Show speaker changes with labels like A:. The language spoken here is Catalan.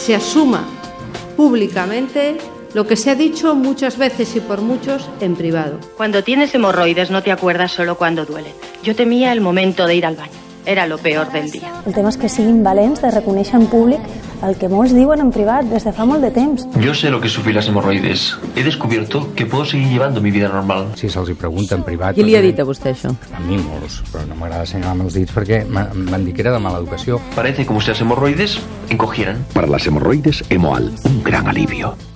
A: se asuma públicamente lo que se ha dicho muchas veces y por muchos en privado.
B: Cuando tienes hemorroides no te acuerdas solo cuando duelen. Yo temía el momento de ir al baño. Era lo peor del día.
C: El tema és que siguin valents de reconèixer en públic el que molts diuen en privat des de fa molt de temps.
D: Yo sé lo que es sufrir las hemorroides. He descubierto que puedo seguir llevando mi vida normal.
E: Si se'ls hi pregunta en privat...
F: Qui li ha dit a vostè això?
E: A mi molts, però no m'agrada assenyalar amb els dits perquè m'han dit que era de mala educació.
D: Parece como si las hemorroides encogieran.
G: Para las hemorroides, Hemoal, un gran alivio.